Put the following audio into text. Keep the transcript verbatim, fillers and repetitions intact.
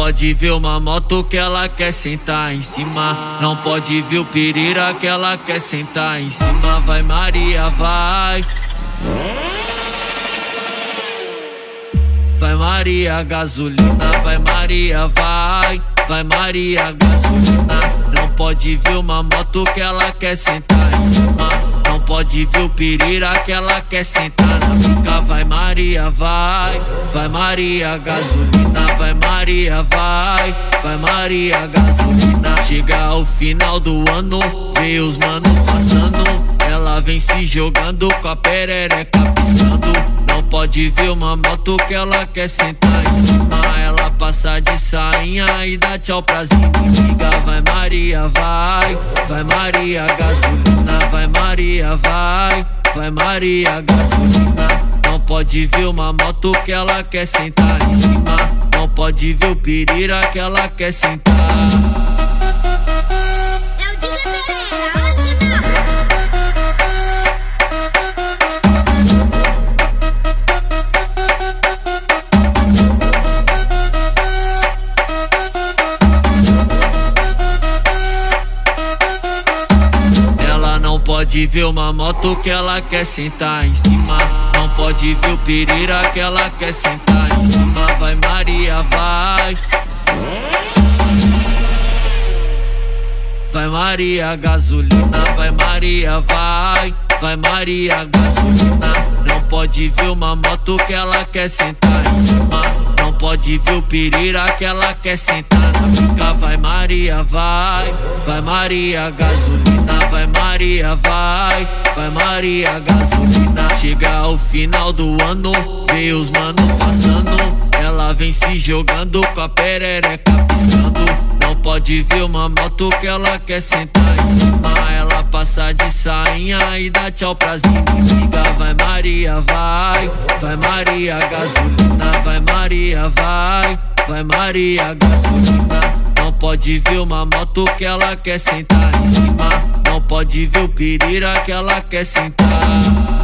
pode ver uma moto que ela quer sentar em cima. Não pode ver o pirira que ela quer sentar em cima. Vai Maria, vai. Vai Maria, gasolina. Vai Maria, vai. Vai Maria, gasolina. Não pode ver uma moto que ela quer sentar em cima. Não pode ver o pirira que ela quer sentar na pica. Vai Maria, vai. Vai Maria, gasolina. Vai Maria, vai. Vai Maria, gasolina. Chega ao final do ano, vê os mano passando. Ela vem se jogando com a perereca piscando. Não pode ver uma moto que ela quer sentar em cima. Ela passa de sainha e dá tchau pras inimigas. Vai Maria, vai. Vai Maria, gasolina. Vai Maria, vai. Vai Maria, gasolina. Não pode ver uma moto que ela quer sentar em cima. Não pode ver o pirira que ela quer sentar. Pode ver uma moto que ela quer sentar em cima. Não pode ver o pirira que ela quer sentar em cima. Vai Maria, vai. Vai Maria, gasolina. Vai Maria, vai. Vai Maria, gasolina. Não pode ver uma moto que ela quer sentar em cima. Não pode ver o pirira que ela quer sentar na pica. Vai Maria, vai. Vai Maria, gasolina. Vai Maria, vai. Vai Maria, gasolina. Chega ao final do ano, vê os mano passando. Ela vem se jogando com a perereca piscando. Não pode ver uma moto que ela quer sentar em cima. Ela passa de sainha e dá tchau pras inimigas. Vai Maria, vai. Vai Maria, gasolina. Vai Maria, vai. Vai Maria, gasolina. Não pode ver uma moto que ela quer sentar em cima. Não pode ver o pirira que ela quer sentar.